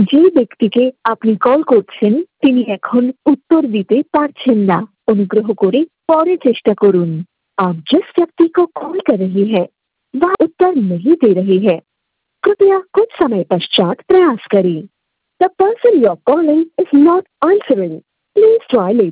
যে ব্যক্তিকে আপনি কল করছেন তিনি এখন उत्तर দিতে পারছেন না। অনুগ্রহ করে পরে চেষ্টা করুন। आप जिस व्यक्ति को कॉल कर रही है वह उत्तर नहीं दे रही है। कृपया कुछ समय पश्चात प्रयास करें। The person you're calling is not answering. Please try later.